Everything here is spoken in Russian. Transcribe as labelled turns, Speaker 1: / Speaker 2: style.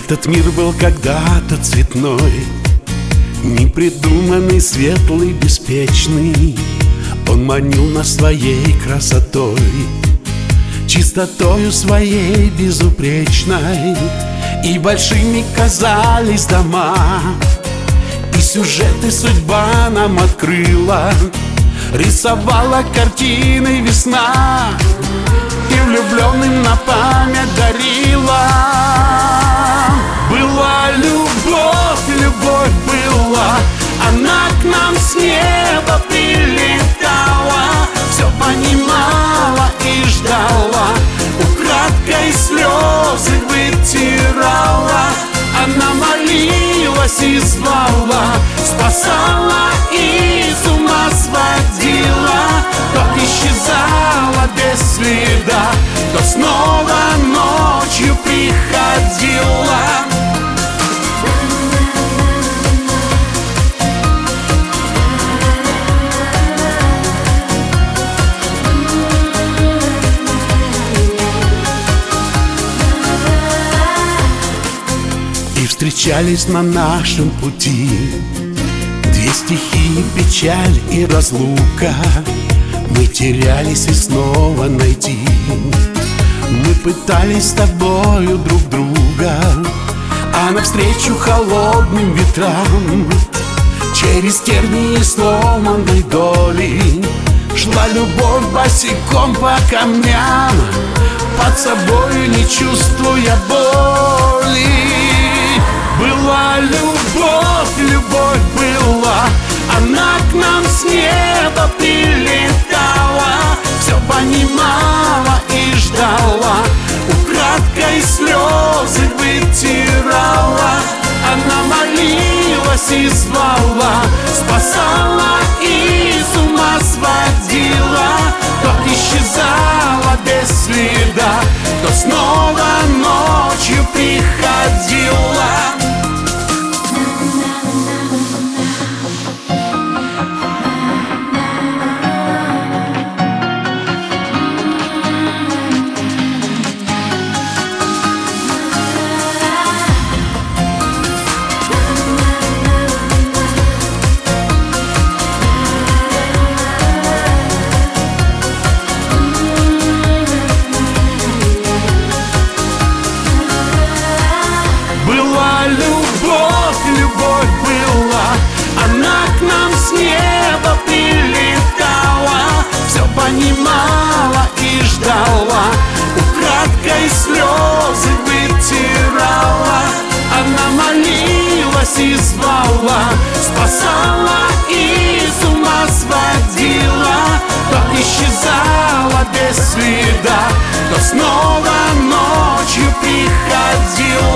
Speaker 1: Этот мир был когда-то цветной, непридуманный, светлый, беспечный. Он манил нас своей красотой, чистотою своей безупречной. И большими казались дома, и сюжеты судьба нам открыла. Рисовала картины весна, и влюбленным на память дарила. Была любовь, любовь была, она к нам с неба прилетала. Все понимала и ждала, украдкой слезы вытирала. Она молилась и звала, спасала и с ума сводила. То исчезала без следа, то снова ночью приходила. И встречались на нашем пути две стихии, печаль и разлука. Мы терялись и снова найти. Мы пытались с тобою друг друга, а навстречу холодным ветрам через тернии сломанной доли шла любовь босиком по камням, под собою не чувствуя боли. Была любовь, любовь была, она к нам с неба прилетала. Все понимала и ждала, украдкой слезы вытирала. Она молилась и звала, спасала и с ума сводила. То исчезала без следа, то снова ночью приходила. Любовь была, она к нам с неба прилетала. Все понимала и ждала, украдкой слезы вытирала. Она молилась и звала, спасала и с ума сводила. То исчезала без следа, то снова ночью приходила.